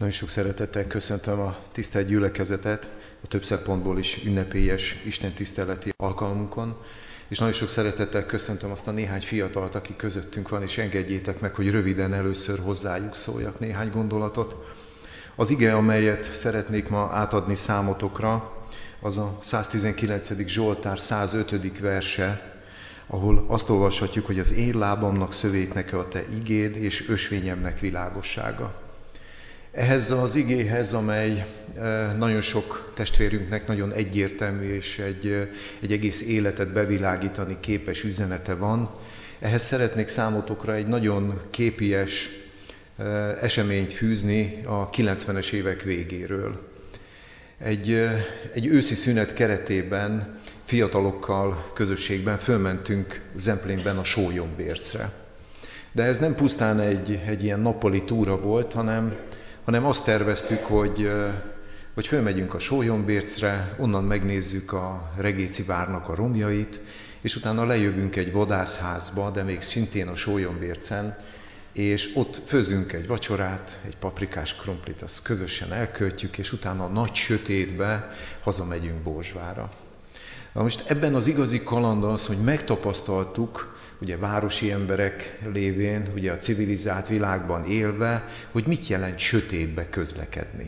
Nagyon sok szeretettel köszöntöm a tisztelt gyülekezetet, a több szempontból is ünnepélyes istentiszteleti alkalmunkon, és nagyon sok szeretettel köszöntöm azt a néhány fiatalt, aki közöttünk van, és engedjétek meg, hogy röviden először hozzájuk szóljak néhány gondolatot. Az ige, amelyet szeretnék ma átadni számotokra, az a 119. Zsoltár 105. verse, ahol azt olvashatjuk, hogy az én lábamnak szövétneke a te igéd, és ösvényemnek világossága. Ehhez az igéhez, amely nagyon sok testvérünknek nagyon egyértelmű és egy egész életet bevilágítani képes üzenete van, ehhez szeretnék számotokra egy nagyon képies eseményt fűzni a 90-es évek végéről. Egy őszi szünet keretében fiatalokkal közösségben fölmentünk Zemplénben a Sólyombércre. De ez nem pusztán egy ilyen nappali túra volt, hanem azt terveztük, hogy fölmegyünk a Sólyombércre, onnan megnézzük a Regéci várnak a romjait, és utána lejövünk egy vadászházba, de még szintén a Sólyombércen, és ott főzünk egy vacsorát, egy paprikás krumplit, azt közösen elköltjük, és utána a nagy sötétbe hazamegyünk Borzsvára. Na most ebben az igazi kaland az, hogy megtapasztaltuk, ugye városi emberek lévén, ugye a civilizált világban élve, hogy mit jelent sötétbe közlekedni.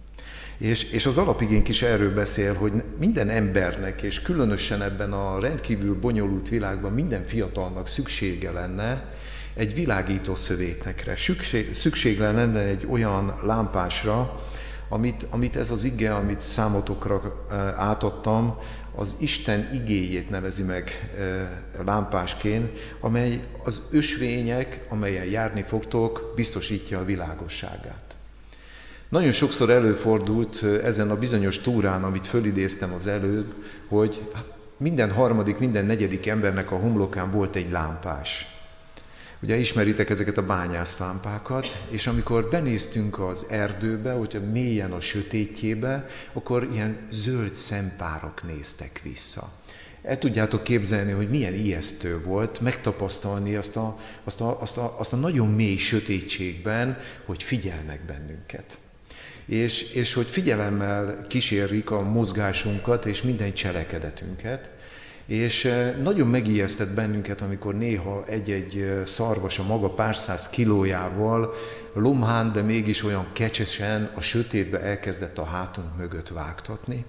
És az alapigénk is erről beszél, hogy minden embernek, és különösen ebben a rendkívül bonyolult világban minden fiatalnak szüksége lenne egy világító szövétnekre. Szükség lenne egy olyan lámpásra, amit ez az ige, amit számotokra átadtam, az Isten igéjét nevezi meg lámpásként, amely az ösvények, amelyen járni fogtok, biztosítja a világosságát. Nagyon sokszor előfordult ezen a bizonyos túrán, amit fölidéztem az előbb, hogy minden harmadik, minden negyedik embernek a homlokán volt egy lámpás. Ugye ismeritek ezeket a bányászlámpákat, és amikor benéztünk az erdőbe, hogyha mélyen a sötétjébe, akkor ilyen zöld szempárok néztek vissza. El tudjátok képzelni, hogy milyen ijesztő volt megtapasztalni azt a nagyon mély sötétségben, hogy figyelnek bennünket. És hogy figyelemmel kísérik a mozgásunkat és minden cselekedetünket. És nagyon megijesztett bennünket, amikor néha egy-egy szarvas a maga pár száz kilójával lomhán, de mégis olyan kecsesen a sötétbe elkezdett a hátunk mögött vágtatni.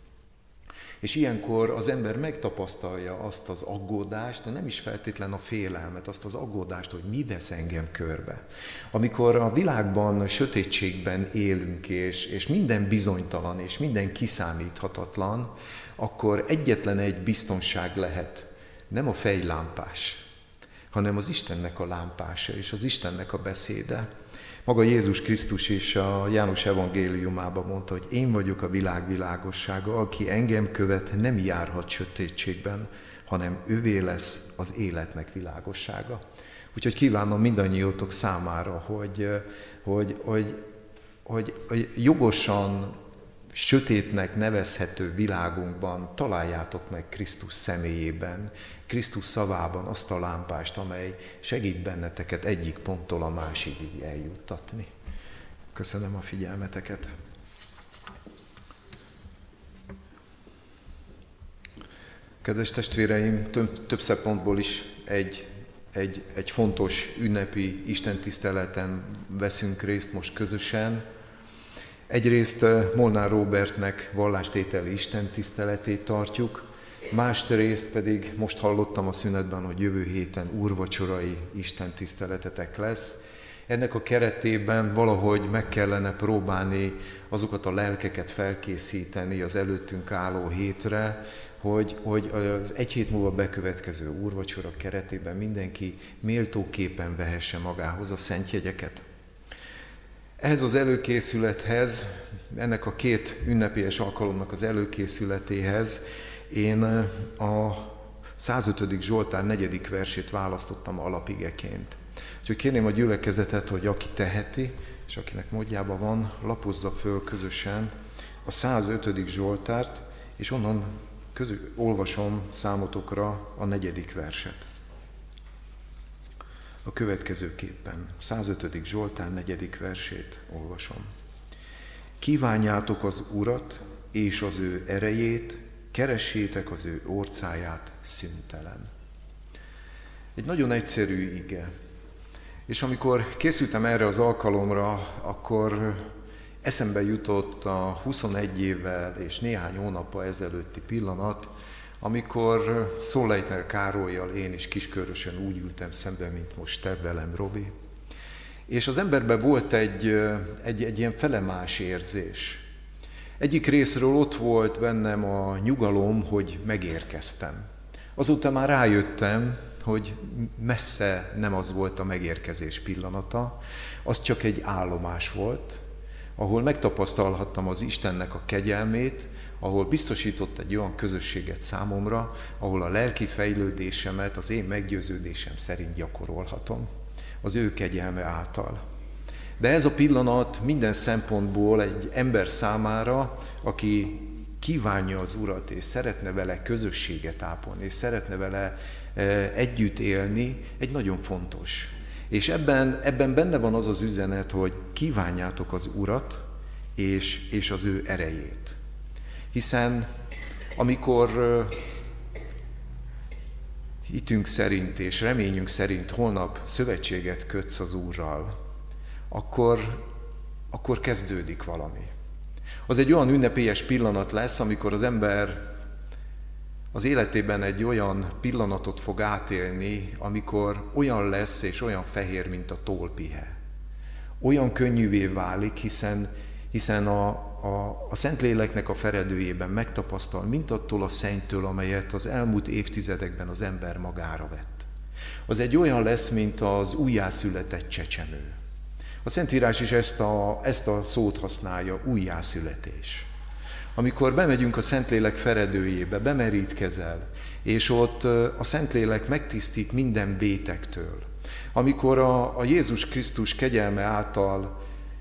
És ilyenkor az ember megtapasztalja azt az aggódást, de nem is feltétlen a félelmet, azt az aggódást, hogy mi vesz engem körbe. Amikor a világban sötétségben élünk, és minden bizonytalan, és minden kiszámíthatatlan, akkor egyetlen egy biztonság lehet, nem a fejlámpás, hanem az Istennek a lámpása, és az Istennek a beszéde. Maga Jézus Krisztus is a János evangéliumában mondta, hogy én vagyok a világ világossága, aki engem követ, nem járhat sötétségben, hanem övé lesz az életnek világossága. Úgyhogy kívánom mindannyiótok számára, hogy jogosan sötétnek nevezhető világunkban találjátok meg Krisztus személyében, Krisztus szavában azt a lámpást, amely segít benneteket egyik ponttól a másikig eljuttatni. Köszönöm a figyelmeteket. Kedves testvéreim, több szempontból is egy fontos ünnepi istentiszteleten veszünk részt most közösen. Egyrészt Molnár Róbertnek vallástételi istentiszteletét tartjuk, másrészt pedig most hallottam a szünetben, hogy jövő héten úrvacsorai istentiszteletetek lesz. Ennek a keretében valahogy meg kellene próbálni azokat a lelkeket felkészíteni az előttünk álló hétre, hogy az egy hét múlva bekövetkező úrvacsora keretében mindenki méltóképpen vehesse magához a szentjegyeket. Ehhez az előkészülethez, ennek a két ünnepélyes alkalomnak az előkészületéhez én a 105. Zsoltár 4. versét választottam alapigeként. Úgyhogy kérném a gyülekezetet, hogy aki teheti, és akinek módjában van, lapozza föl közösen a 105. Zsoltárt, és onnan olvasom számotokra a 4. verset. A következőképpen, 105. Zsoltár 4. versét olvasom. kívánjátok az Urat és az ő erejét, keressétek az ő orcáját szüntelen. Egy nagyon egyszerű ige. És amikor készültem erre az alkalomra, akkor eszembe jutott a 21 évvel és néhány hónappal ezelőtti pillanat, amikor Szolleitner Károllyal én is Kiskörösön úgy ültem szembe, mint most te velem, Robi. És az emberben volt egy ilyen felemás érzés. Egyik részről ott volt bennem a nyugalom, hogy megérkeztem. Azóta már rájöttem, hogy messze nem az volt a megérkezés pillanata, az csak egy állomás volt, ahol megtapasztalhattam az Istennek a kegyelmét, ahol biztosított egy olyan közösséget számomra, ahol a lelki fejlődésemet az én meggyőződésem szerint gyakorolhatom, az ő kegyelme által. De ez a pillanat minden szempontból egy ember számára, aki kívánja az Urat, és szeretne vele közösséget ápolni, és szeretne vele együtt élni, egy nagyon fontos. És ebben benne van az az üzenet, hogy kívánjátok az Urat, és az ő erejét. Hiszen amikor hitünk szerint és reményünk szerint holnap szövetséget kötsz az Úrral, akkor kezdődik valami. Az egy olyan ünnepélyes pillanat lesz, amikor az ember az életében egy olyan pillanatot fog átélni, amikor olyan lesz és olyan fehér, mint a tollpihe. Olyan könnyűvé válik, hiszen a Szentléleknek a feredőjében megtapasztal mindattól a szennytől, amelyet az elmúlt évtizedekben az ember magára vett. Az egy olyan lesz, mint az újjászületett csecsemő. A Szentírás is ezt a szót használja, újjászületés. Amikor bemegyünk a Szentlélek feredőjébe, bemerítkezel, és ott a Szentlélek megtisztít minden vétektől. Amikor a Jézus Krisztus kegyelme által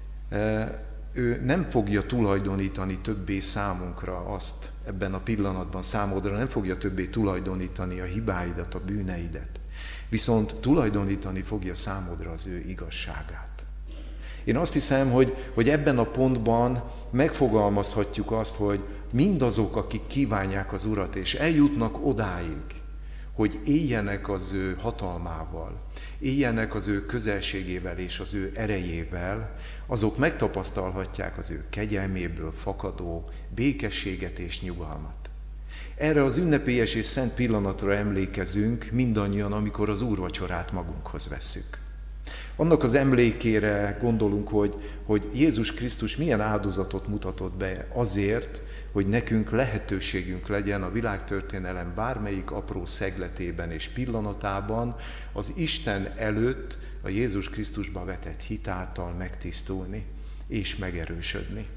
ő nem fogja tulajdonítani többé számunkra azt ebben a pillanatban számodra, nem fogja többé tulajdonítani a hibáidat, a bűneidet, viszont tulajdonítani fogja számodra az ő igazságát. Én azt hiszem, hogy ebben a pontban megfogalmazhatjuk azt, hogy mindazok, akik kívánják az Urat, és eljutnak odáig, hogy éljenek az ő hatalmával, éljenek az ő közelségével és az ő erejével, azok megtapasztalhatják az ő kegyelméből fakadó békességet és nyugalmat. Erre az ünnepélyes és szent pillanatra emlékezünk mindannyian, amikor az úrvacsorát magunkhoz vesszük. Annak az emlékére gondolunk, hogy Jézus Krisztus milyen áldozatot mutatott be azért, hogy nekünk lehetőségünk legyen a világtörténelem bármelyik apró szegletében és pillanatában az Isten előtt a Jézus Krisztusba vetett hit által megtisztulni és megerősödni.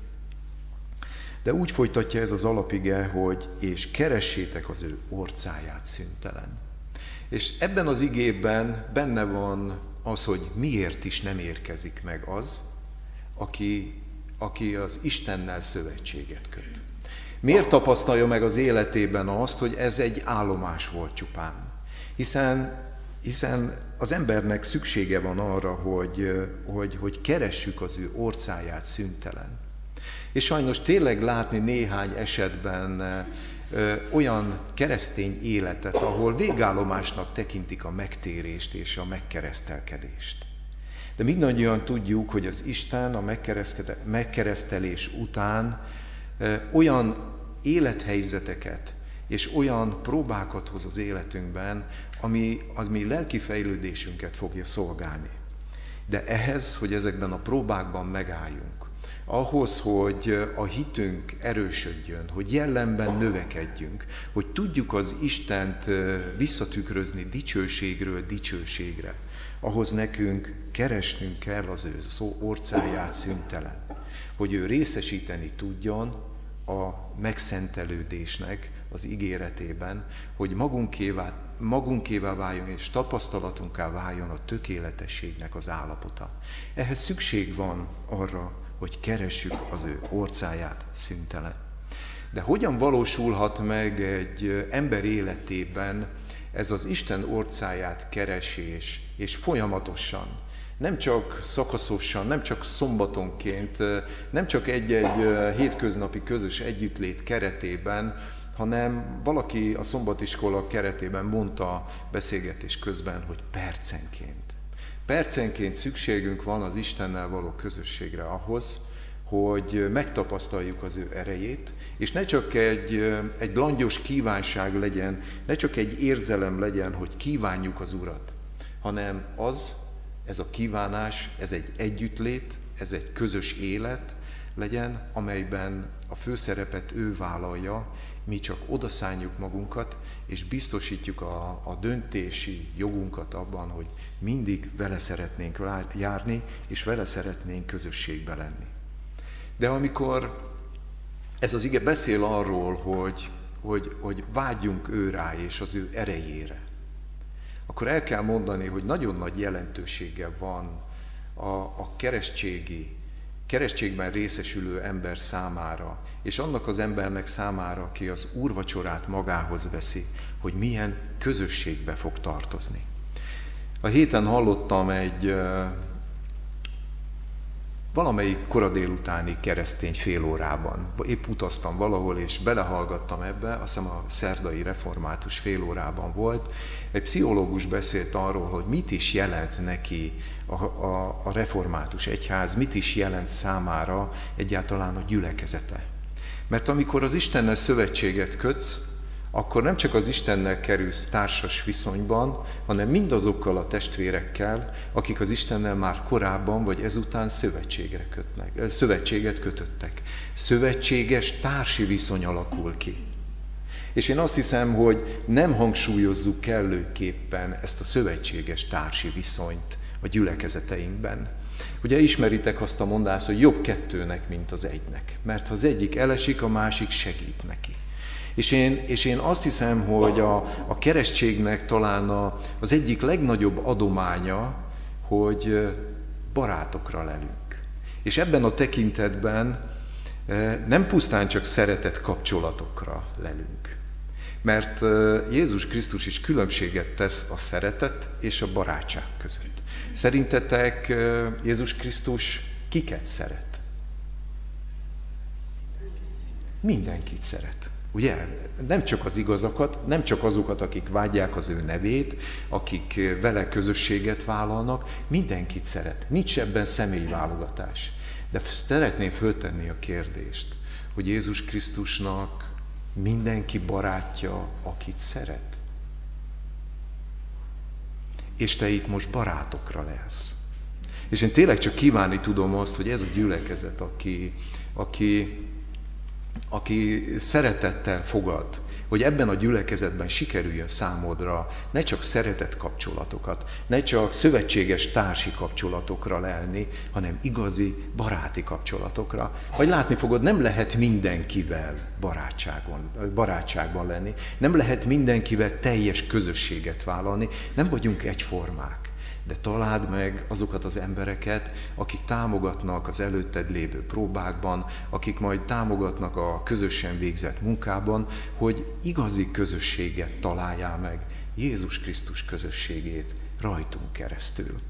De úgy folytatja ez az alapige, hogy és keressétek az ő orcáját szüntelen. És ebben az igében benne van az, hogy miért is nem érkezik meg az, aki az Istennel szövetséget köt. Miért tapasztalja meg az életében azt, hogy ez egy állomás volt csupán? Hiszen az embernek szüksége van arra, hogy keressük az ő orcáját szüntelen. És sajnos tényleg látni néhány esetben olyan keresztény életet, ahol végállomásnak tekintik a megtérést és a megkeresztelkedést. De mindannyian tudjuk, hogy az Isten a megkeresztelés után olyan élethelyzeteket és olyan próbákat hoz az életünkben, ami lelki fejlődésünket fogja szolgálni. De ehhez, hogy ezekben a próbákban megálljunk, ahhoz, hogy a hitünk erősödjön, hogy jellemben növekedjünk, hogy tudjuk az Istent visszatükrözni dicsőségről dicsőségre, ahhoz nekünk keresnünk kell az ő szó orcáját szüntelen, hogy ő részesíteni tudjon a megszentelődésnek az ígéretében, hogy magunkévá váljon és tapasztalatunká váljon a tökéletességnek az állapota. Ehhez szükség van arra, hogy keressük az ő orcáját szüntelen. De hogyan valósulhat meg egy ember életében ez az Isten orcáját keresés, és folyamatosan Nem csak szakaszosan, nem csak szombatonként, nem csak egy-egy hétköznapi közös együttlét keretében, hanem valaki a szombatiskola keretében mondta a beszélgetés közben, hogy percenként. Percenként szükségünk van az Istennel való közösségre ahhoz, hogy megtapasztaljuk az ő erejét, és ne csak egy langyos kívánság legyen, ne csak egy érzelem legyen, hogy kívánjuk az Urat, hanem ez a kívánás, ez egy együttlét, ez egy közös élet legyen, amelyben a főszerepet ő vállalja, mi csak odaszánjuk magunkat, és biztosítjuk a döntési jogunkat abban, hogy mindig vele szeretnénk járni, és vele szeretnénk közösségbe lenni. De amikor ez az ige beszél arról, hogy vágyjunk ő rá és az ő erejére, akkor el kell mondani, hogy nagyon nagy jelentősége van a keresztségben részesülő ember számára, és annak az embernek számára, aki az úrvacsorát magához veszi, hogy milyen közösségbe fog tartozni. A héten hallottam valamelyik kora délutáni keresztény félórában. Épp utaztam valahol, és belehallgattam ebbe, azt hiszem a szerdai református félórában volt. Egy pszichológus beszélt arról, hogy mit is jelent neki a református egyház, mit is jelent számára egyáltalán a gyülekezete. Mert amikor az Istennel szövetséget kötsz, akkor nem csak az Istennel kerülsz társas viszonyban, hanem mindazokkal a testvérekkel, akik az Istennel már korábban vagy ezután szövetséget kötöttek. Szövetséges társi viszony alakul ki. És én azt hiszem, hogy nem hangsúlyozzuk kellőképpen ezt a szövetséges társi viszonyt a gyülekezeteinkben. Ugye ismeritek azt a mondást, hogy jobb kettőnek, mint az egynek. Mert ha az egyik elesik, a másik segít neki. És én azt hiszem, hogy a keresztségnek talán az egyik legnagyobb adománya, hogy barátokra lelünk. És ebben a tekintetben nem pusztán csak szeretett kapcsolatokra lelünk. Mert Jézus Krisztus is különbséget tesz a szeretet és a barátság között. Szerintetek Jézus Krisztus kiket szeret? Mindenkit szeret. Ugye? Nem csak az igazakat, nem csak azokat, akik vágyják az ő nevét, akik vele közösséget vállalnak, mindenkit szeret. Nincs ebben személyválogatás. De szeretném föltenni a kérdést, hogy Jézus Krisztusnak mindenki barátja, akit szeret. És te itt most barátokra lelsz. És én tényleg csak kívánni tudom azt, hogy ez a gyülekezet, aki szeretettel fogad, hogy ebben a gyülekezetben sikerüljön számodra ne csak szeretett kapcsolatokat, ne csak szövetséges társi kapcsolatokra lelni, hanem igazi baráti kapcsolatokra. Vagy látni fogod, nem lehet mindenkivel barátságban lenni, nem lehet mindenkivel teljes közösséget vállalni, nem vagyunk egyformák. De találd meg azokat az embereket, akik támogatnak az előtted lévő próbákban, akik majd támogatnak a közösen végzett munkában, hogy igazi közösséget találjál meg, Jézus Krisztus közösségét rajtunk keresztül.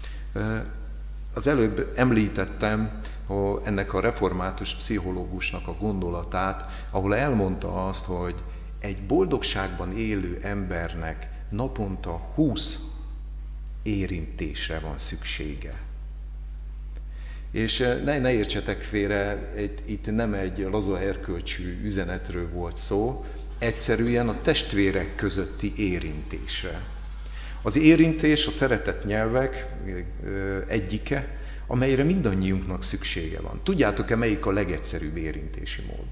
Az előbb említettem ennek a református pszichológusnak a gondolatát, ahol elmondta azt, hogy egy boldogságban élő embernek naponta 20 érintésre van szüksége. És ne értsetek félre, itt nem egy laza erkölcsű üzenetről volt szó, egyszerűen a testvérek közötti érintésre. Az érintés a szeretett nyelvek egyike, amelyre mindannyiunknak szüksége van. Tudjátok-e, melyik a legegyszerűbb érintési mód?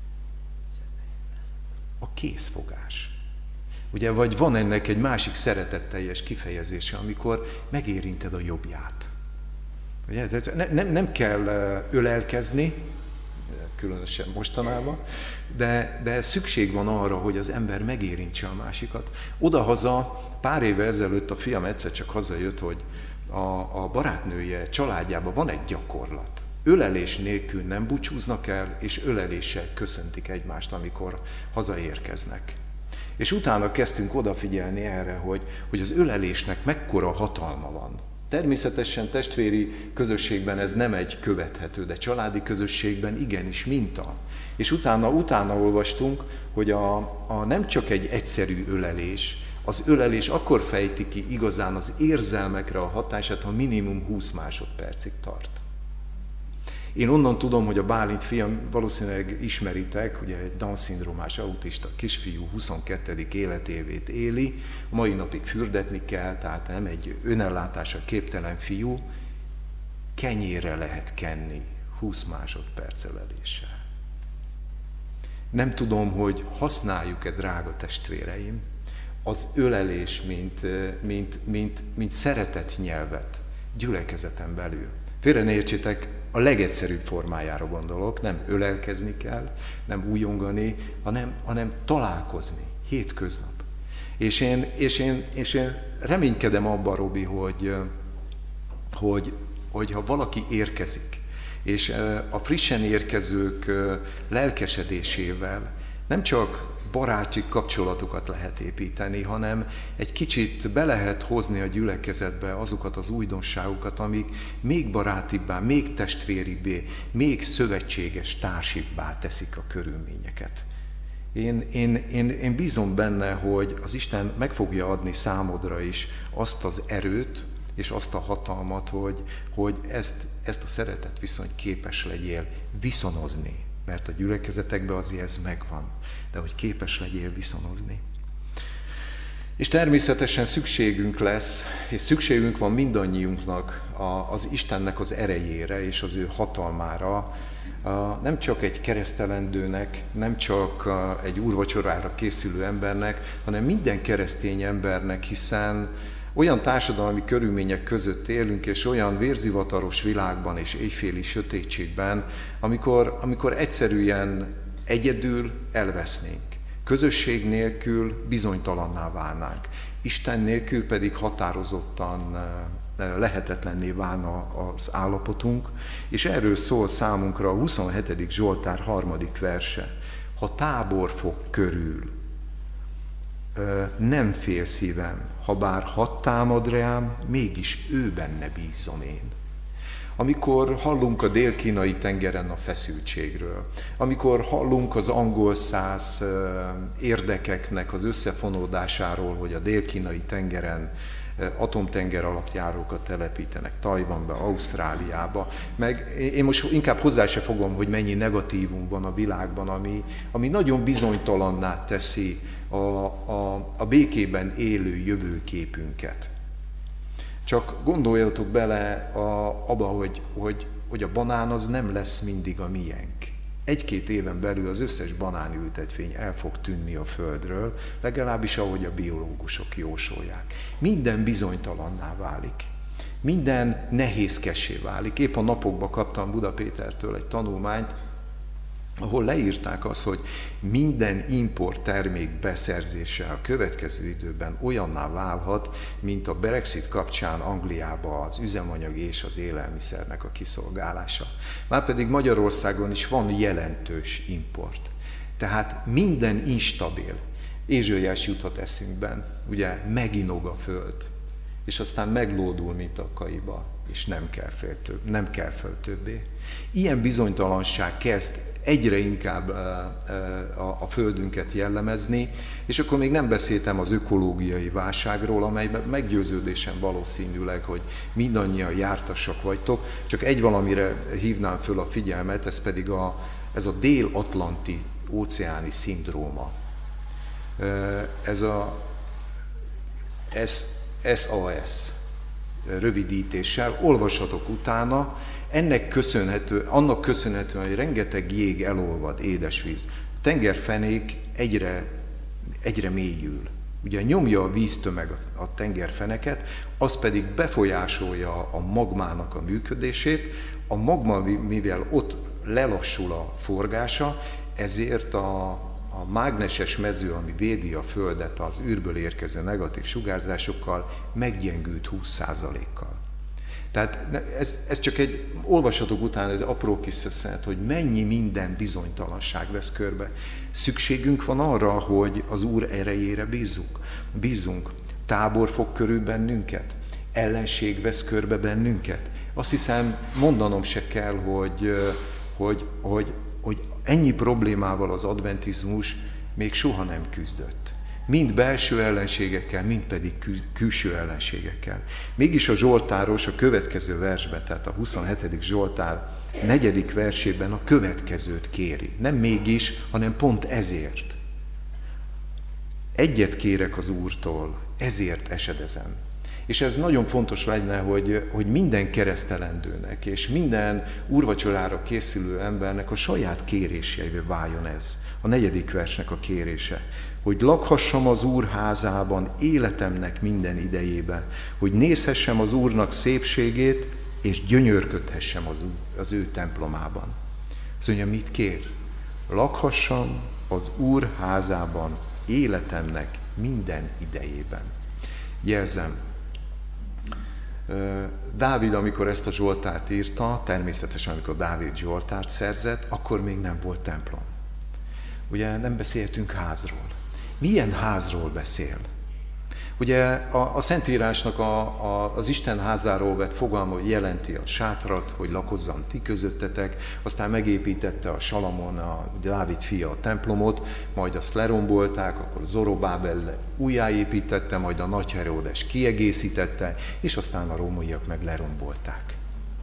A kézfogás. Ugye, vagy van ennek egy másik szeretetteljes kifejezése, amikor megérinted a jobbját. Ugye? Nem kell ölelkezni, különösen mostanában, de szükség van arra, hogy az ember megérintse a másikat. Odahaza, pár éve ezelőtt a fiam egyszer csak hazajött, hogy a barátnője családjában van egy gyakorlat. Ölelés nélkül nem búcsúznak el, és öleléssel köszöntik egymást, amikor hazaérkeznek. És utána kezdtünk odafigyelni erre, hogy az ölelésnek mekkora hatalma van. Természetesen testvéri közösségben ez nem egy követhető, de családi közösségben igenis minta. És utána olvastunk, hogy nem csak egy egyszerű ölelés, az ölelés akkor fejti ki igazán az érzelmekre a hatását, ha minimum 20 másodpercig tart. Én onnan tudom, hogy a Bálint fiam, valószínűleg ismeritek, ugye egy Down-szindrómás autista kisfiú 22. életévét éli, a mai napig fürdetni kell, tehát nem egy önellátásra képtelen fiú, kenyérre lehet kenni 20 másodperc öleléssel. Nem tudom, hogy használjuk-e, drága testvéreim, az ölelés, mint szeretett nyelvet gyülekezeten belül. Félre ne értsétek, a legegyszerűbb formájára gondolok, nem ölelkezni kell, nem újongani, hanem találkozni, hétköznap. És én reménykedem abban, Robi, hogy ha valaki érkezik, és a frissen érkezők lelkesedésével nem csak baráti kapcsolatokat lehet építeni, hanem egy kicsit be lehet hozni a gyülekezetbe azokat az újdonságokat, amik még barátibbá, még testvéribbé, még szövetséges társibbá teszik a körülményeket. Én bízom benne, hogy az Isten meg fogja adni számodra is azt az erőt, és azt a hatalmat, hogy ezt a szeretet viszonyt képes legyél viszonozni. Mert a gyülekezetekben azért ez megvan, de hogy képes legyél viszonozni. És természetesen szükségünk lesz, és szükségünk van mindannyiunknak az Istennek az erejére és az ő hatalmára, nem csak egy keresztelendőnek, nem csak egy úrvacsorára készülő embernek, hanem minden keresztény embernek, hiszen olyan társadalmi körülmények között élünk, és olyan vérzivataros világban és éjféli sötétségben, amikor egyszerűen egyedül elvesznénk. Közösség nélkül bizonytalanná válnánk. Isten nélkül pedig határozottan lehetetlenné válna az állapotunk, és erről szól számunkra a 27. Zsoltár 3. verse. Ha tábor fog körül, nem fél szívem, ha bár hadd támad rám, mégis ő benne bízom én. Amikor hallunk a dél-kínai tengeren a feszültségről, amikor hallunk az angol száz érdekeknek az összefonódásáról, hogy a dél-kínai tengeren atomtenger alapjárókat telepítenek Tajvanba, Ausztráliába, meg én most inkább hozzá se fogom, hogy mennyi negatívum van a világban, ami nagyon bizonytalanná teszi a békében élő jövőképünket. Csak gondoljatok bele abba, hogy a banán az nem lesz mindig a miénk. 1-2 éven belül az összes banánültetvény el fog tűnni a földről, legalábbis ahogy a biológusok jósolják. Minden bizonytalanná válik. Minden nehézkessé válik. Épp a napokban kaptam Buda Pétertől egy tanulmányt, ahol leírták azt, hogy minden import termék beszerzése a következő időben olyanná válhat, mint a Brexit kapcsán Angliába az üzemanyag és az élelmiszernek a kiszolgálása. Márpedig Magyarországon is van jelentős import. Tehát minden instabil. Ézsaiás juthat eszünkben, ugye meginog a föld, és aztán meglódul, mint a kaiba, és nem kell föl többé. Ilyen bizonytalanság kezd egyre inkább a földünket jellemezni, és akkor még nem beszéltem az ökológiai válságról, amelyben meggyőződésem valószínűleg, hogy mindannyian jártassak vagytok, csak egy valamire hívnám föl a figyelmet, ez pedig ez a dél-atlanti óceáni szindróma. Ez a SAS rövidítéssel, olvassatok utána, annak köszönhetően, hogy rengeteg jég elolvad, édesvíz. A tengerfenék egyre mélyül. Ugye nyomja a víztömeg a tengerfeneket, az pedig befolyásolja a magmának a működését. A magma, mivel ott lelassul a forgása, ezért a mágneses mező, ami védi a Földet az űrből érkező negatív sugárzásokkal, meggyengült 20%-kal. Tehát ez csak olvassatok utána, ez apró kis szösszenet, hogy mennyi minden bizonytalanság vesz körbe. Szükségünk van arra, hogy az Úr erejére bízzunk. Tábor fog körül bennünket. ellenség vesz körbe bennünket? Azt hiszem, mondanom se kell, hogy ennyi problémával az adventizmus még soha nem küzdött. Mind belső ellenségekkel, mind pedig külső ellenségekkel. Mégis a zsoltáros a következő versben, tehát a 27. Zsoltár 4. versében a következőt kéri. Nem mégis, hanem pont ezért. Egyet kérek az Úrtól, ezért esedezem. És ez nagyon fontos lenne, hogy minden keresztelendőnek és minden úrvacsorára készülő embernek a saját kéréseivé váljon ez. A 4. versnek a kérése. Hogy lakhassam az Úr házában életemnek minden idejében. Hogy nézhessem az Úrnak szépségét, és gyönyörködhessem az ő templomában. Azt mondja, mit kér? Lakhassam az Úr házában életemnek minden idejében. Jelzem, Dávid, amikor ezt a Zsoltárt írta, természetesen amikor Dávid Zsoltárt szerzett, akkor még nem volt templom. Ugye nem beszéltünk házról. Milyen házról beszél? Ugye a Szentírásnak az Isten házáról vett fogalma, hogy jelenti a sátrat, hogy lakozzam ti közöttetek, aztán megépítette a Salamon, a Dávid fia a templomot, majd azt lerombolták, akkor Zorobábel újjáépítette, majd a Nagy Heródes kiegészítette, és aztán a rómaiak meg lerombolták.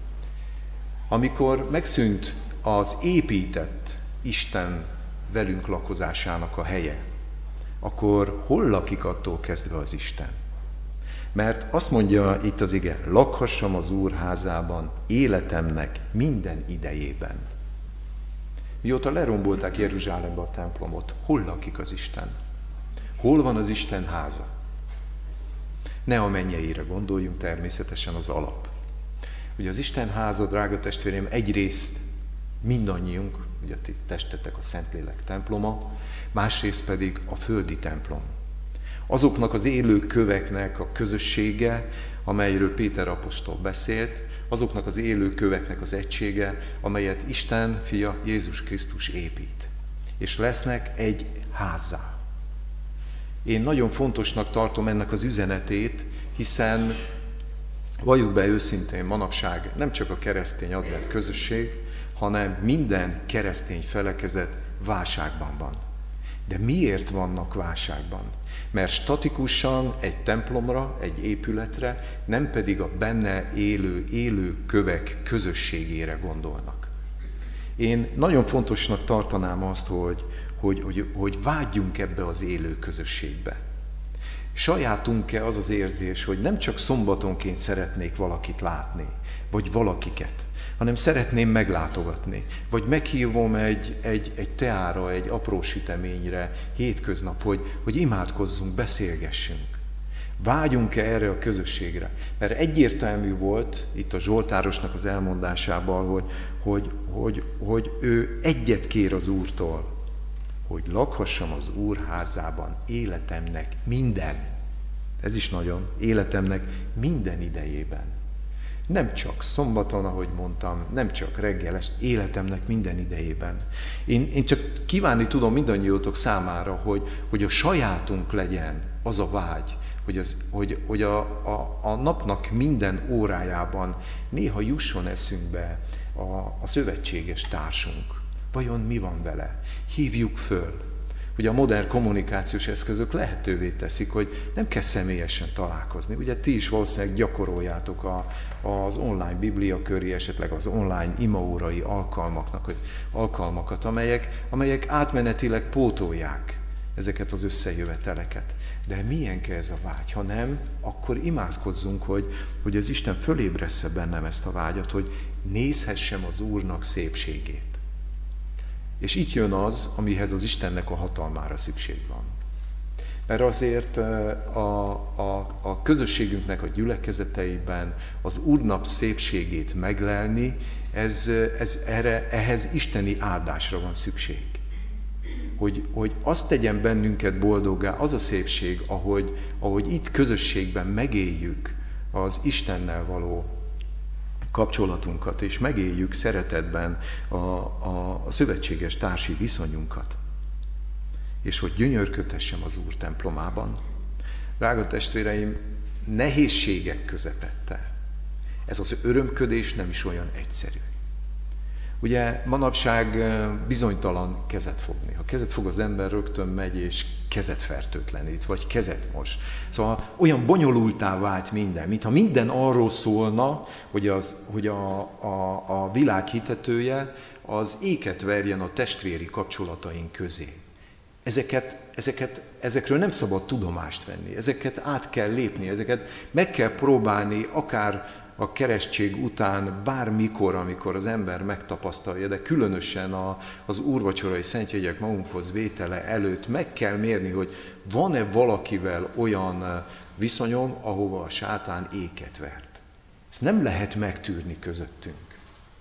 Amikor megszűnt az épített Isten velünk lakozásának a helye, akkor hol lakik attól kezdve az Isten? Mert azt mondja itt az ige, lakhassam az Úr házában életemnek minden idejében. Mióta lerombolták Jeruzsálembe a templomot, hol lakik az Isten? Hol van az Isten háza? Ne a mennyeire gondoljunk, természetesen az alap. Ugye az Isten háza, drága testvérem, egyrészt mindannyiunk, ugye ti testetek a Szentlélek temploma, másrészt pedig a földi templom. Azoknak az élő köveknek a közössége, amelyről Péter apostol beszélt, azoknak az élő köveknek az egysége, amelyet Isten fia Jézus Krisztus épít. És lesznek egy házzá. Én nagyon fontosnak tartom ennek az üzenetét, hiszen valljuk be őszintén, manapság nem csak a keresztény advent közösség, hanem minden keresztény felekezet válságban van. De miért vannak válságban? Mert statikusan egy templomra, egy épületre, nem pedig a benne élő kövek közösségére gondolnak. Én nagyon fontosnak tartanám azt, hogy vágyjunk ebbe az élő közösségbe. Sajátunk-e az az érzés, hogy nem csak szombatonként szeretnék valakit látni, vagy valakiket, hanem szeretném meglátogatni, vagy meghívom egy teára, egy apró süteményre, hétköznap, hogy imádkozzunk, beszélgessünk. Vágyunk-e erre a közösségre? Mert egyértelmű volt itt a zsoltárosnak az elmondásában, hogy ő egyet kér az Úrtól, hogy lakhassam az Úr házában életemnek ez is nagyon, életemnek minden idejében. Nem csak szombaton, ahogy mondtam, nem csak reggel, életemnek minden idejében. Én csak kívánni tudom mindannyiótok számára, hogy a sajátunk legyen az a vágy, hogy a napnak minden órájában néha jusson eszünkbe a szövetséges társunk. Vajon mi van vele? Hívjuk föl. Ugye a modern kommunikációs eszközök lehetővé teszik, hogy nem kell személyesen találkozni. Ugye ti is valószínűleg gyakoroljátok az online bibliaköri, esetleg az online imaórai alkalmakat, amelyek átmenetileg pótolják ezeket az összejöveteleket. De milyen kell ez a vágy? Ha nem, akkor imádkozzunk, hogy az Isten fölébressze bennem ezt a vágyat, hogy nézhessem az Úrnak szépségét. És itt jön az, amihez az Istennek a hatalmára szükség van. Mert azért a közösségünknek a gyülekezeteiben az Úrnap szépségét meglelni, ehhez isteni áldásra van szükség. Hogy azt tegyen bennünket boldoggá, az a szépség, ahogy itt közösségben megéljük az Istennel való kapcsolatunkat, és megéljük szeretetben a szövetséges társi viszonyunkat. És hogy gyönyörködhessem az Úr templomában. Drága testvéreim, nehézségek közepette ez az örömködés nem is olyan egyszerű. Ugye manapság bizonytalan kezet fogni. Ha kezet fog az ember, rögtön megy és kezet fertőtlenít, vagy kezet mos. Szóval olyan bonyolultá vált minden, mintha minden arról szólna, hogy a világ hitetője az éket verjen a testvéri kapcsolataink közé. Ezekről nem szabad tudomást venni, ezeket át kell lépni, ezeket meg kell próbálni akár a keresztség után, bármikor, amikor az ember megtapasztalja, de különösen az úrvacsorai szentjegyek magunkhoz vétele előtt meg kell mérni, hogy van-e valakivel olyan viszonyom, ahova a sátán éket vert. Ezt nem lehet megtűrni közöttünk.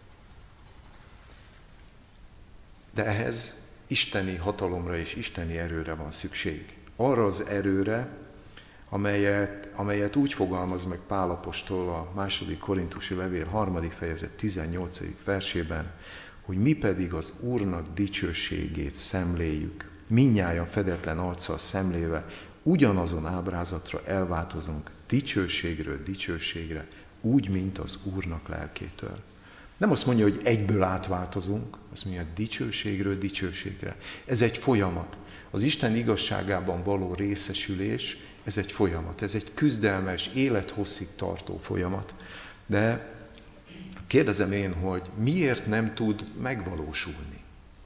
De ehhez isteni hatalomra és isteni erőre van szükség. Arra az erőre, amelyet úgy fogalmaz meg Pál apostol a 2. Korintusi levél 3. fejezet 18. versében, hogy mi pedig az Úrnak dicsőségét szemléljük, mindnyájan fedetlen arccal szemléve, ugyanazon ábrázatra elváltozunk dicsőségről dicsőségre, úgy, mint az Úrnak lelkétől. Nem azt mondja, hogy egyből átváltozunk, azt mondja, dicsőségről dicsőségre. Ez egy folyamat. Az Isten igazságában való részesülés, ez egy folyamat, ez egy küzdelmes, élethosszig tartó folyamat. De kérdezem én, hogy miért nem tud megvalósulni?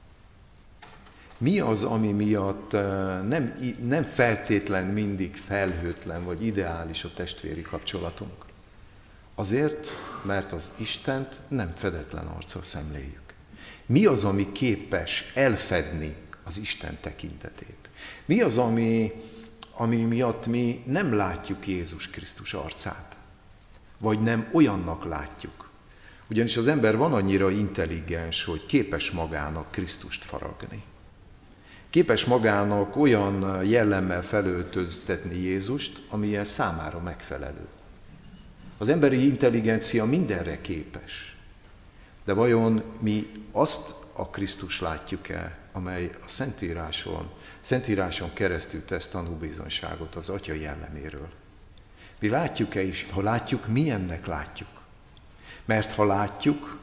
Mi az, ami miatt nem feltétlen mindig felhőtlen vagy ideális a testvéri kapcsolatunk? Azért, mert az Istent nem fedetlen arccal szemléljük. Mi az, ami képes elfedni az Isten tekintetét? Mi az, ami miatt mi nem látjuk Jézus Krisztus arcát? Vagy nem olyannak látjuk? Ugyanis az ember van annyira intelligens, hogy képes magának Krisztust faragni. Képes magának olyan jellemmel felöltöztetni Jézust, amilyen számára megfelelő. Az emberi intelligencia mindenre képes. De vajon mi azt a Krisztust látjuk-e, amely a Szentíráson keresztül tesz tanúbizonyságot az Atya jelleméről? Mi látjuk-e, és ha látjuk, milyennek látjuk? Mert ha látjuk,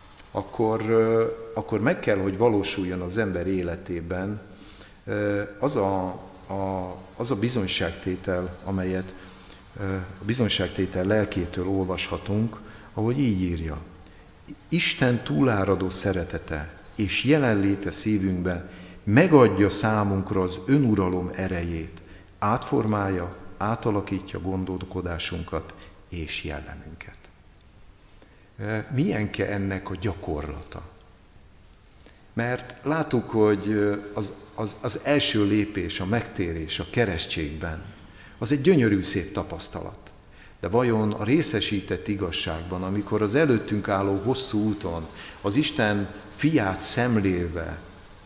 akkor meg kell, hogy valósuljon az ember életében az a bizonyságtétel, amelyet a bizonyságtétel lelkétől olvashatunk, ahogy így írja. Isten túláradó szeretete és jelenléte szívünkben megadja számunkra az önuralom erejét, átformálja, átalakítja gondolkodásunkat és jellemünket. Milyen-e ennek a gyakorlata? Mert láttuk, hogy az első lépés, a megtérés a keresztségben, az egy gyönyörű szép tapasztalat. De vajon a részesített igazságban, amikor az előttünk álló hosszú úton az Isten fiát szemlélve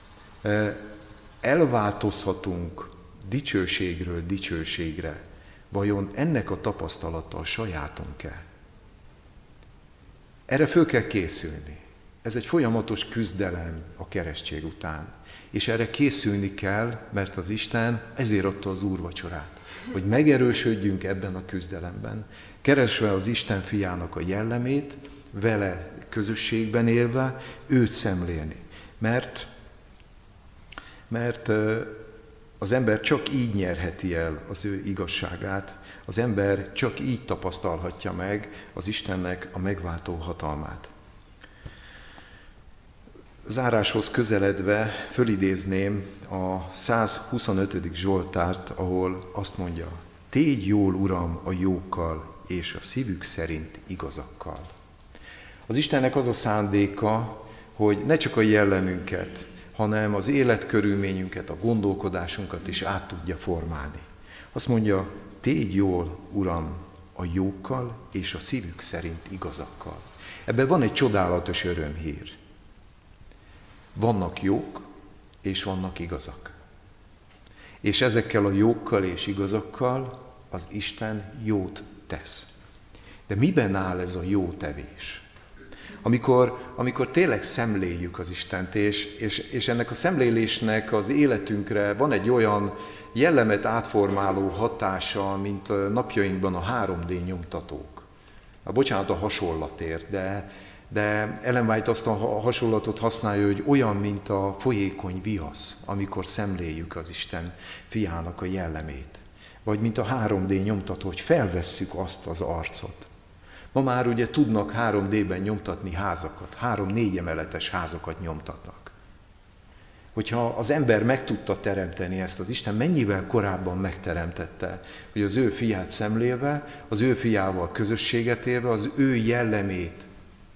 elváltozhatunk dicsőségről dicsőségre, vajon ennek a tapasztalata a sajátunk-e? Erre föl kell készülni. Ez egy folyamatos küzdelem a keresztség után. És erre készülni kell, mert az Isten ezért adta az úrvacsorát, hogy megerősödjünk ebben a küzdelemben, keresve az Isten fiának a jellemét, vele közösségben élve, őt szemlélni. Mert az ember csak így nyerheti el az ő igazságát, az ember csak így tapasztalhatja meg az Istennek a megváltó hatalmát. Záráshoz közeledve fölidézném a 125. Zsoltárt, ahol azt mondja, tégy jól, Uram, a jókkal, és a szívük szerint igazakkal. Az Istennek az a szándéka, hogy ne csak a jellemünket, hanem az életkörülményünket, a gondolkodásunkat is át tudja formálni. Azt mondja, tégy jól, Uram, a jókkal, és a szívük szerint igazakkal. Ebben van egy csodálatos örömhír. Vannak jók, és vannak igazak. És ezekkel a jókkal és igazakkal az Isten jót tesz. De miben áll ez a jó tevés? Amikor tényleg szemléljük az Istent, és ennek a szemlélésnek az életünkre van egy olyan jellemet átformáló hatása, mint napjainkban a 3D nyomtatók. Bocsánat a hasonlatért, de Ellen White azt a hasonlatot használja, hogy olyan, mint a folyékony viasz, amikor szemléljük az Isten fiának a jellemét. Vagy mint a 3D nyomtató, hogy felvesszük azt az arcot. Ma már ugye tudnak 3D-ben nyomtatni házakat, 3-4 emeletes házakat nyomtatnak. Hogyha az ember meg tudta teremteni ezt, az Isten mennyivel korábban megteremtette, hogy az ő fiát szemlélve, az ő fiával közösséget élve, az ő jellemét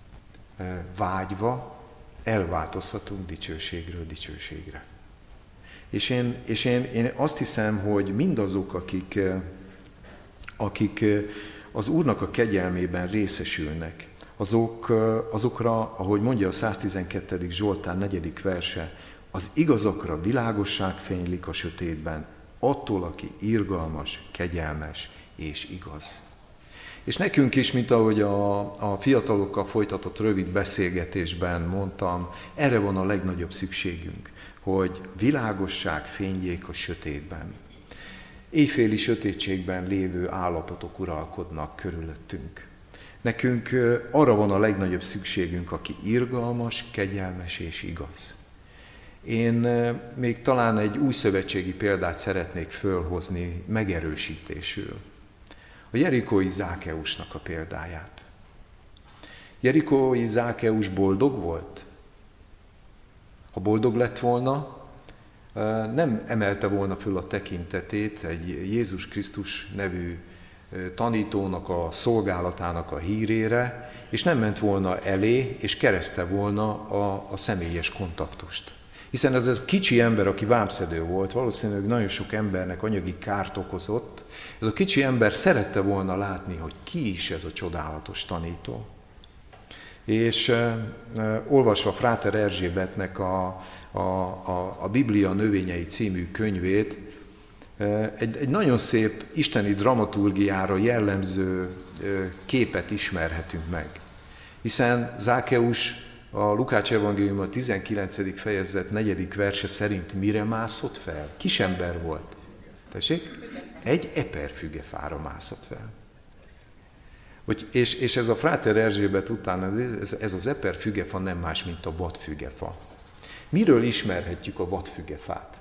vágyva elváltozhatunk dicsőségről dicsőségre. És én azt hiszem, hogy mindazok, akik az Úrnak a kegyelmében részesülnek, azokra, ahogy mondja a 112. Zsoltár 4. verse, az igazakra világosság fénylik a sötétben, attól, aki irgalmas, kegyelmes és igaz. És nekünk is, mint ahogy a fiatalokkal folytatott rövid beszélgetésben mondtam, erre van a legnagyobb szükségünk, hogy világosság fényljék a sötétben. Éjféli sötétségben lévő állapotok uralkodnak körülöttünk. Nekünk arra van a legnagyobb szükségünk, aki irgalmas, kegyelmes és igaz. Én még talán egy új szövetségi példát szeretnék fölhozni megerősítésül. A jerikói Zákeusnak a példáját. Jerikói Zákeus boldog volt? Ha boldog lett volna, nem emelte volna föl a tekintetét egy Jézus Krisztus nevű tanítónak a szolgálatának a hírére, és nem ment volna elé, és kereszte volna a személyes kontaktust. Hiszen ez a kicsi ember, aki vámszedő volt, valószínűleg nagyon sok embernek anyagi kárt okozott, ez a kicsi ember szerette volna látni, hogy ki is ez a csodálatos tanító. És olvasva Fráter Erzsébetnek a Biblia növényei című könyvét, egy nagyon szép isteni dramaturgiára jellemző képet ismerhetünk meg. Hiszen Zákeus a Lukács evangélium a 19. fejezet 4. verse szerint mire mászott fel? Kisember volt. Tessék? Egy eperfügefára mászott fel. És ez a Fráter Erzsébet után, ez az eperfügefa nem más, mint a vadfügefa. Miről ismerhetjük a vadfügefát?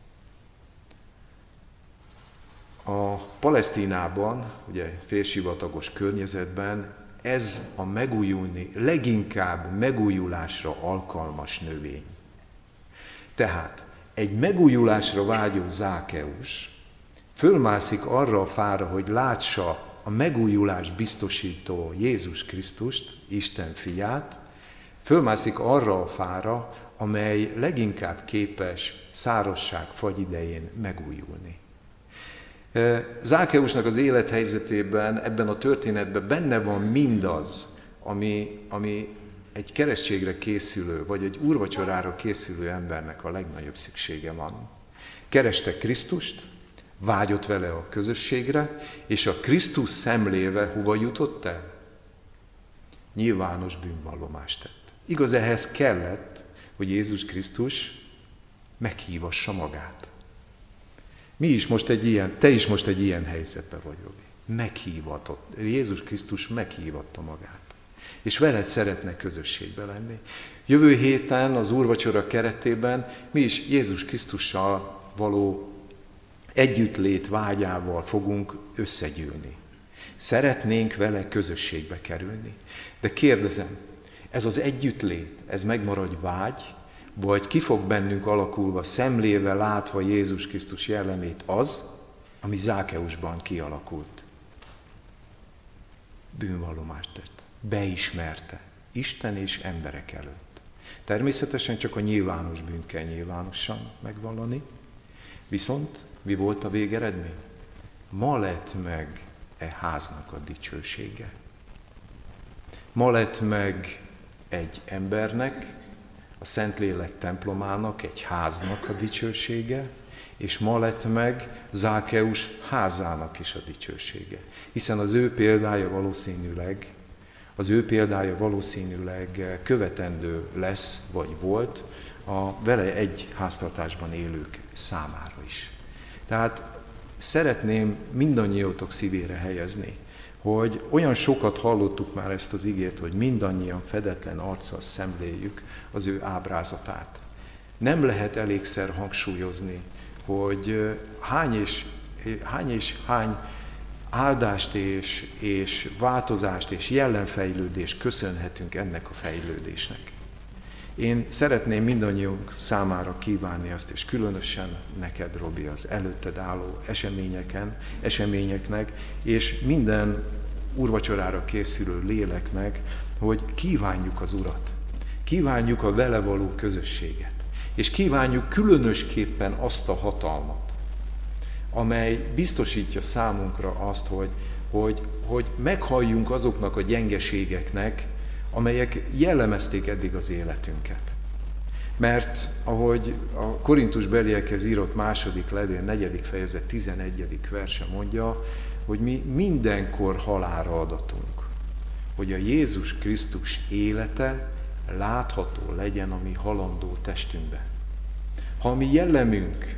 A Palesztinában, ugye félsivatagos környezetben, ez a leginkább megújulásra alkalmas növény. Tehát egy megújulásra vágyó Zákeus fölmászik arra a fára, hogy látsa a megújulás biztosító Jézus Krisztust, Isten fiát, fölmászik arra a fára, amely leginkább képes szárazság fagy idején megújulni. Zákeusnak az élethelyzetében, ebben a történetben benne van mindaz, ami egy keresztségre készülő, vagy egy úrvacsorára készülő embernek a legnagyobb szüksége van. Kereste Krisztust, vágyott vele a közösségre, és a Krisztus szemléve hova jutott el? Nyilvános bűnvallomást tett. Igaz, ehhez kellett, hogy Jézus Krisztus meghívassa magát. Te is most egy ilyen helyzetben vagy, Robi. Meghívatott. Jézus Krisztus meghívatta magát. És veled szeretne közösségbe lenni. Jövő héten az úrvacsora keretében mi is Jézus Krisztussal való együttlét vágyával fogunk összegyűlni. Szeretnénk vele közösségbe kerülni. De kérdezem, ez az együttlét, ez megmaradj vágy, vagy ki fog bennünk alakulva, szemléve, látva Jézus Krisztus jellemét az, ami Zákeusban kialakult? Bűnvallomást tett. Beismerte. Isten és emberek előtt. Természetesen csak a nyilvános bűnt kell nyilvánosan megvallani. Viszont mi volt a végeredmény? Ma lett meg háznak a dicsősége. Ma lett meg egy embernek, a Szentlélek templomának, egy háznak a dicsősége, és ma lett meg Zákeus házának is a dicsősége. Hiszen az ő példája valószínűleg Az ő példája valószínűleg követendő lesz, vagy volt a vele egy háztartásban élők számára is. Tehát szeretném mindannyiótok szívére helyezni, hogy olyan sokat hallottuk már ezt az igét, hogy mindannyian fedetlen arccal szemléljük az ő ábrázatát. Nem lehet elégszer hangsúlyozni, hogy hány áldást és változást és jellemfejlődést köszönhetünk ennek a fejlődésnek. Én szeretném mindannyiunk számára kívánni azt, és különösen neked, Robi, az előtted álló eseményeknek, és minden úrvacsorára készülő léleknek, hogy kívánjuk az Urat, kívánjuk a vele való közösséget, és kívánjuk különösképpen azt a hatalmat, amely biztosítja számunkra azt, hogy meghalljunk azoknak a gyengeségeknek, amelyek jellemezték eddig az életünket. Mert ahogy a Korintusbeliekhez írott második levél, 4. fejezet 11. verse mondja, hogy mi mindenkor halálra adatunk, hogy a Jézus Krisztus élete látható legyen a mi halandó testünkben. Ha a mi jellemünk,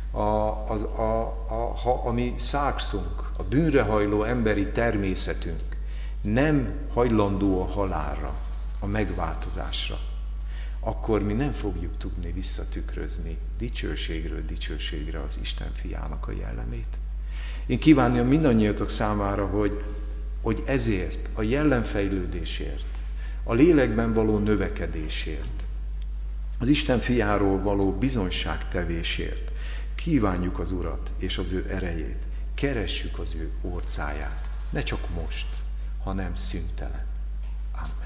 ha a mi szákszunk, a bűnrehajló emberi természetünk nem hajlandó a halálra, a megváltozásra, akkor mi nem fogjuk tudni visszatükrözni dicsőségről dicsőségre az Isten fiának a jellemét. Én kívánom mindannyiatok számára, hogy ezért, a jellemfejlődésért, a lélekben való növekedésért, az Isten fiáról való bizonyságtevésért kívánjuk az Urat és az ő erejét, keressük az ő orcáját, ne csak most, hanem szüntelen. Amen.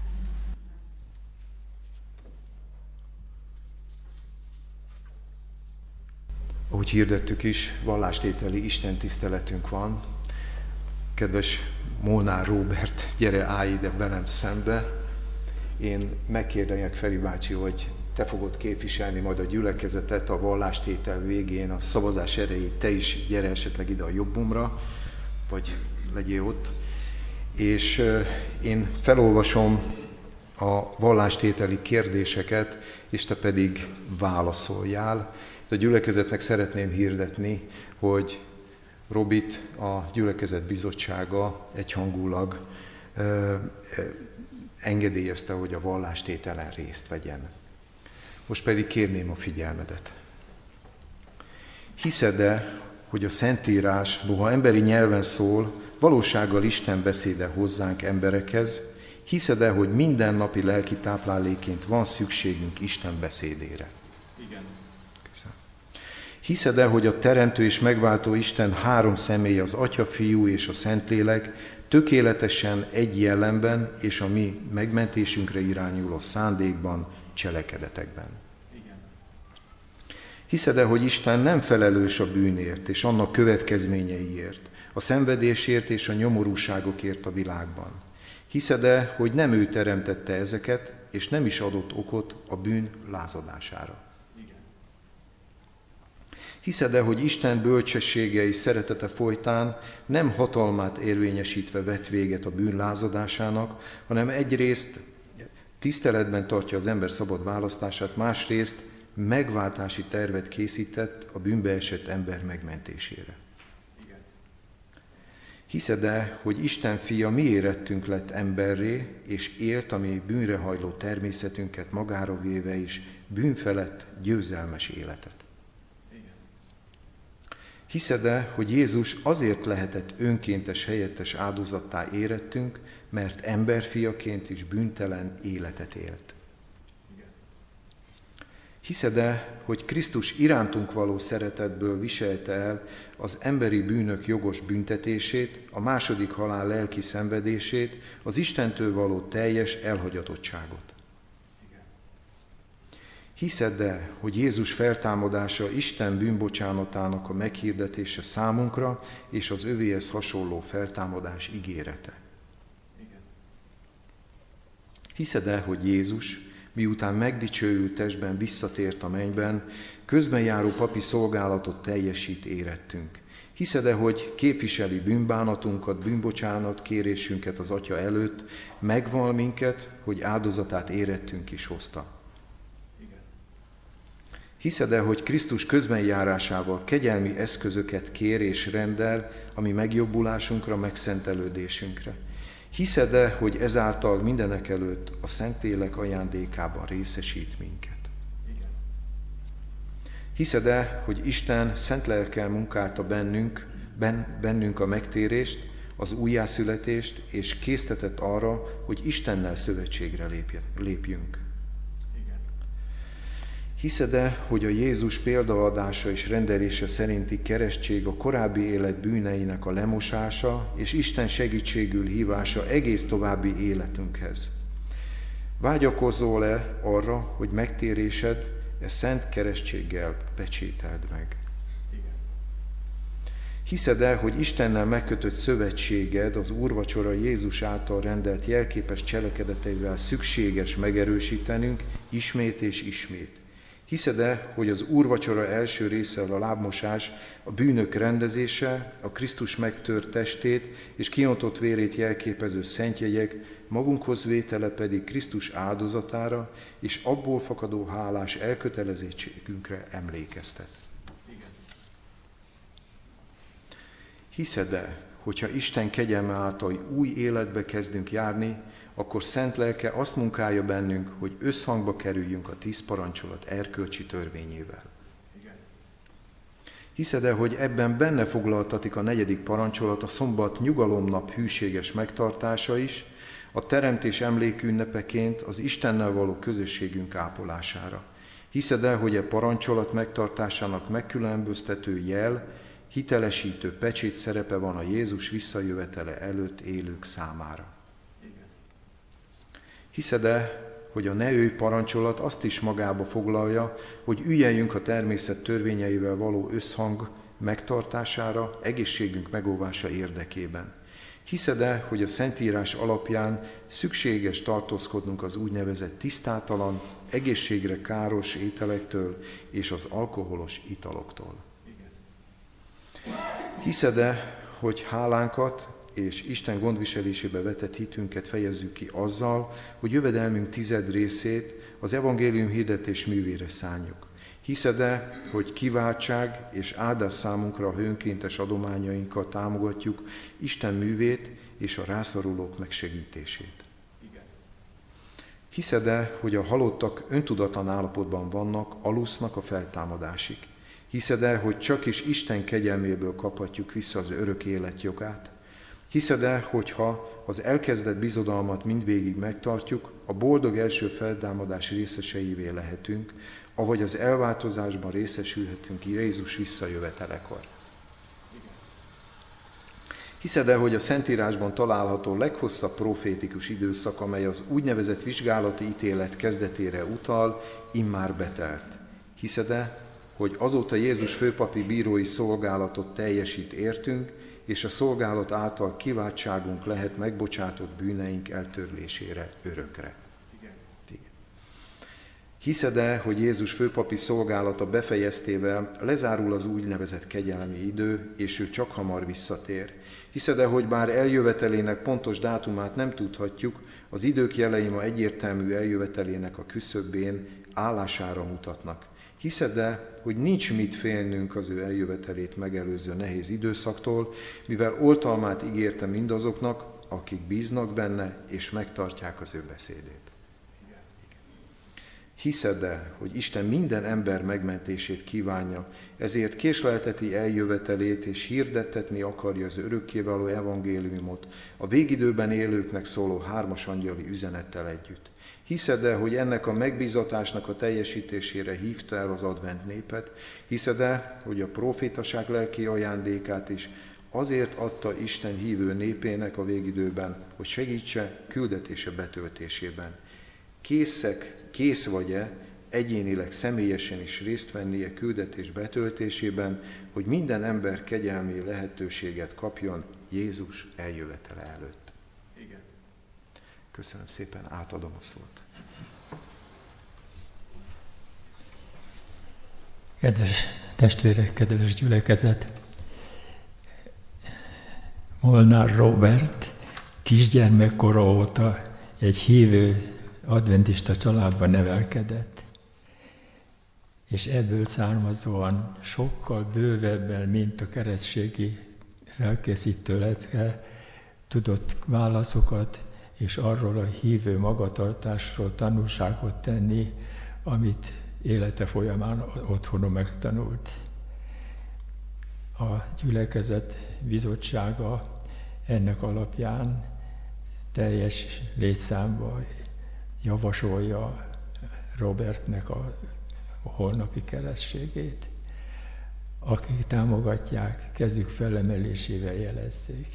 Ahogy hirdettük is, vallástételi istentiszteletünk van. Kedves Molnár Róbert, gyere állj ide velem szembe. Én megkérdeljek Feri bácsi, hogy te fogod képviselni majd a gyülekezetet a vallástétel végén, a szavazás erejéig te is gyere esetleg ide a jobbumra, vagy legyél ott. És én felolvasom a vallástételi kérdéseket, és te pedig válaszoljál. A gyülekezetnek szeretném hirdetni, hogy Robit a gyülekezet bizottsága egyhangulag engedélyezte, hogy a vallástételen részt vegyen. Most pedig kérném a figyelmedet. Hiszed-e, hogy a Szentírás, noha emberi nyelven szól, valósággal Isten beszéde hozzánk emberekhez? Hiszed-e, hogy mindennapi lelki táplálékként van szükségünk Isten beszédére? Igen. Köszönöm. Hiszed-e, hogy a Teremtő és Megváltó Isten három személy, az Atya, Fiú és a Szentlélek tökéletesen egy jellemben és a mi megmentésünkre irányuló szándékban, cselekedetekben? Igen. Hiszed-e, hogy Isten nem felelős a bűnért és annak következményeiért, a szenvedésért és a nyomorúságokért a világban? Hiszed-e, hogy nem ő teremtette ezeket, és nem is adott okot a bűn lázadására? Igen. Hiszed-e, hogy Isten bölcsessége és szeretete folytán nem hatalmát érvényesítve vett véget a bűn lázadásának, hanem egyrészt tiszteletben tartja az ember szabad választását, másrészt megváltási tervet készített a bűnbe esett ember megmentésére? Igen. Hiszed-e, hogy Isten fia mi érettünk lett emberré, és élt a mi bűnrehajló természetünket magára véve is bűn felett győzelmes életet? Igen. Hiszed-e, hogy Jézus azért lehetett önkéntes helyettes áldozattá érettünk, mert emberfiaként is bűntelen életet élt? Igen. Hiszed-e, hogy Krisztus irántunk való szeretetből viselte el az emberi bűnök jogos büntetését, a második halál lelki szenvedését, az Istentől való teljes elhagyatottságot? Igen. Hiszed-e, hogy Jézus feltámadása Isten bűnbocsánatának a meghirdetése számunkra, és az övéhez hasonló feltámadás ígérete? Igen. Hiszed-e, hogy Jézus, miután megdicsőült testben visszatért a mennyben, közbenjáró papi szolgálatot teljesít érettünk. Hiszed-e, hogy képviseli bűnbánatunkat, bűnbocsánat kérésünket az Atya előtt, megval minket, hogy áldozatát érettünk is hozta? Igen. Hiszed-e, hogy Krisztus közbenjárásával kegyelmi eszközöket kér és rendel a mi megjobbulásunkra, megszentelődésünkre? Hiszed-e, hogy ezáltal mindenekelőtt a Szentlélek ajándékában részesít minket? Igen. Hiszed-e, hogy Isten szent lelkkel munkálta bennünk a megtérést, az újjászületést, és késztetett arra, hogy Istennel szövetségre lépjünk? Igen. Hiszed-e, hogy a Jézus példaadása és rendelése szerinti keresztség a korábbi élet bűneinek a lemosása és Isten segítségül hívása egész további életünkhez? Vágyakozol-e arra, hogy megtérésed szent keresztséggel pecsételd meg? Igen. Hiszed-e, hogy Istennel megkötött szövetséged az úrvacsora Jézus által rendelt jelképes cselekedeteivel szükséges megerősítenünk ismét és ismét? Hiszed-e, hogy az úrvacsora első része a lábmosás, a bűnök rendezése, a Krisztus megtört testét és kiontott vérét jelképező szentjegyek, magunkhoz vétele pedig Krisztus áldozatára és abból fakadó hálás elkötelezettségünkre emlékeztet? Igen. Hiszed-e, hogyha Isten kegyelme által új életbe kezdünk járni, akkor szent lelke azt munkálja bennünk, hogy összhangba kerüljünk a 10 parancsolat erkölcsi törvényével? Igen. Hiszed-e, hogy ebben benne foglaltatik a 4. parancsolat, a szombat nyugalomnap hűséges megtartása is, a teremtés emlékünnepeként az Istennel való közösségünk ápolására? Hiszed-e, hogy a parancsolat megtartásának megkülönböztető jel, hitelesítő pecsét szerepe van a Jézus visszajövetele előtt élők számára? Igen. Hiszed-e, hogy a ne őj parancsolat azt is magába foglalja, hogy üljeljünk a természet törvényeivel való összhang megtartására, egészségünk megóvása érdekében? Hiszed-e, hogy a Szentírás alapján szükséges tartózkodnunk az úgynevezett tisztátalan, egészségre káros ételektől és az alkoholos italoktól? Igen. Hiszed-e, hogy hálánkat és Isten gondviselésébe vetett hitünket fejezzük ki azzal, hogy jövedelmünk 10 részét az evangélium hirdetés művére szánjuk? Hiszed-e, hogy kiváltság és áldás számunkra a önkéntes adományainkkal támogatjuk Isten művét és a rászorulók megsegítését? Igen. Hiszed-e, hogy a halottak öntudatlan állapotban vannak, alusznak a feltámadásig? Hiszed-e, hogy csak is Isten kegyelméből kaphatjuk vissza az örök élet jogát? Hiszed-e, hogyha az elkezdett bizodalmat mindvégig megtartjuk, a boldog első feltámadás részeseivé lehetünk, avagy az elváltozásban részesülhetünk Jézus visszajövetelekor? Igen. Hiszed-e, hogy a Szentírásban található leghosszabb profétikus időszak, amely az úgynevezett vizsgálati ítélet kezdetére utal, immár betelt? Hiszed-e, hogy azóta Jézus főpapi bírói szolgálatot teljesít értünk, és a szolgálat által kiváltságunk lehet megbocsátott bűneink eltörlésére örökre? Igen. Igen. Hiszed-e, hogy Jézus főpapi szolgálata befejeztével lezárul az úgynevezett kegyelmi idő, és ő csak hamar visszatér? Hiszed-e, hogy bár eljövetelének pontos dátumát nem tudhatjuk, az idők jelei ma egyértelmű eljövetelének a küszöbén állására mutatnak? Hiszed-e, hogy nincs mit félnünk az ő eljövetelét megelőző nehéz időszaktól, mivel oltalmát ígérte mindazoknak, akik bíznak benne és megtartják az ő beszédét? Igen. Hiszed-e, hogy Isten minden ember megmentését kívánja, ezért késlelteti eljövetelét és hirdettetni akarja az örökkévaló evangéliumot a végidőben élőknek szóló 3. angyali üzenettel együtt? Hiszed-e, hogy ennek a megbízatásnak a teljesítésére hívta el az advent népet? Hiszed-e, hogy a profétaság lelki ajándékát is azért adta Isten hívő népének a végidőben, hogy segítse küldetése betöltésében? Kész vagy-e egyénileg, személyesen is részt vennie küldetés betöltésében, hogy minden ember kegyelmi lehetőséget kapjon Jézus eljövetele előtt? Igen. Köszönöm szépen, átadom a szót. Kedves testvérek, kedves gyülekezet! Molnár Róbert kisgyermekkora óta egy hívő adventista családban nevelkedett, és ebből származóan sokkal bővebben, mint a keresztségi felkészítő lecke, tudott válaszokat és arról a hívő magatartásról tanúságot tenni, amit élete folyamán otthonon megtanult. A gyülekezet bizottsága ennek alapján teljes létszámban javasolja Robertnek a holnapi keresztségét. Akik támogatják, kezük felemelésével jelezzék.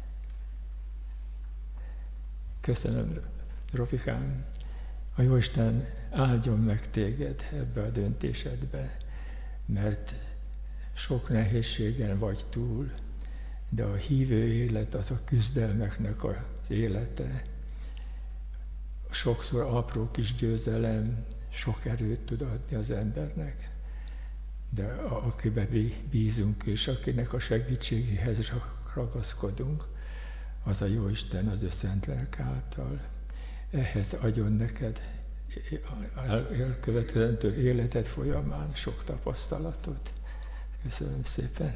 Köszönöm, Rofikám. A Jóisten áldjon meg téged ebbe a döntésedbe, mert sok nehézségen vagy túl, de a hívő élet az a küzdelmeknek az élete. Sokszor apró kis győzelem sok erőt tud adni az embernek, de akiben bízunk és akinek a segítségéhez ragaszkodunk, az a Jóisten az ő szent lelke által. Ehhez adjon neked elkövetkezendő életed folyamán sok tapasztalatot. Köszönöm szépen!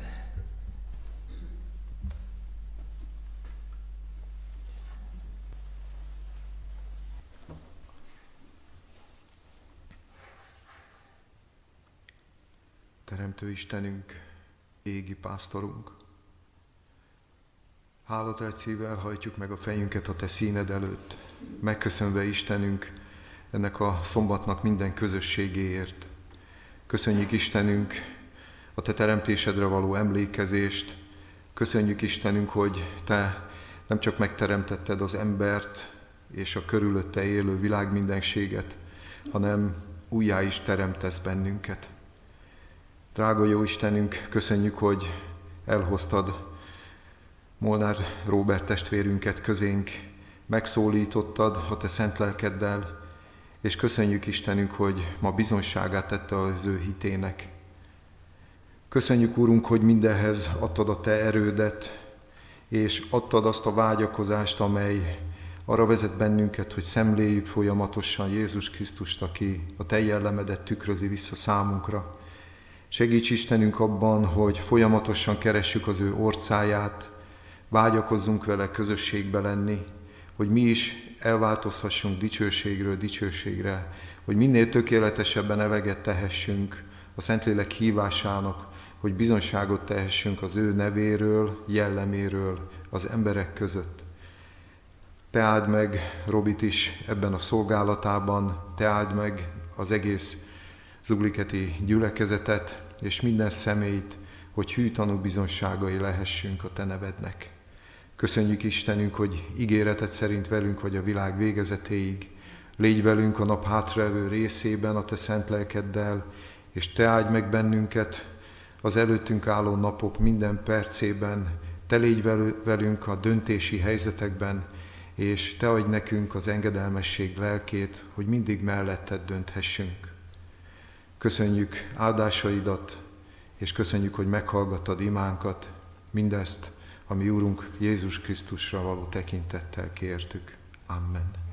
Teremtő Istenünk, égi pásztorunk, hálatelt szívvel hajtjuk meg a fejünket a Te színed előtt, megköszönve Istenünk ennek a szombatnak minden közösségéért. Köszönjük Istenünk a Te teremtésedre való emlékezést, köszönjük Istenünk, hogy Te nem csak megteremtetted az embert és a körülötte élő világ mindenséget, hanem újjá is teremtesz bennünket. Drága jó Istenünk, köszönjük, hogy elhoztad Molnár Róbert testvérünket közénk, megszólítottad a Te szent lelkeddel, és köszönjük Istenünk, hogy ma bizonyságát tette az ő hitének. Köszönjük, Úrunk, hogy mindenhez adtad a Te erődet, és adtad azt a vágyakozást, amely arra vezet bennünket, hogy szemléljük folyamatosan Jézus Krisztust, aki a Te jellemedet tükrözi vissza számunkra. Segíts Istenünk abban, hogy folyamatosan keressük az ő orcáját, vágyakozzunk vele közösségbe lenni, hogy mi is elváltozhassunk dicsőségről dicsőségre, hogy minél tökéletesebben eleget tehessünk a Szentlélek hívásának, hogy bizonyságot tehessünk az ő nevéről, jelleméről az emberek között. Te áld meg Robit is ebben a szolgálatában, Te áld meg az egész zugliketi gyülekezetet, és minden személyt, hogy hű tanúbizonyságai lehessünk a Te nevednek. Köszönjük Istenünk, hogy ígéreted szerint velünk vagy a világ végezetéig. Légy velünk a nap hátralévő részében a Te szent lelkeddel, és Te áldj meg bennünket az előttünk álló napok minden percében. Te légy velünk a döntési helyzetekben, és Te adj nekünk az engedelmesség lelkét, hogy mindig melletted dönthessünk. Köszönjük áldásaidat, és köszönjük, hogy meghallgattad imánkat, mindezt, ami Úrunk Jézus Krisztusra való tekintettel kértük. Amen.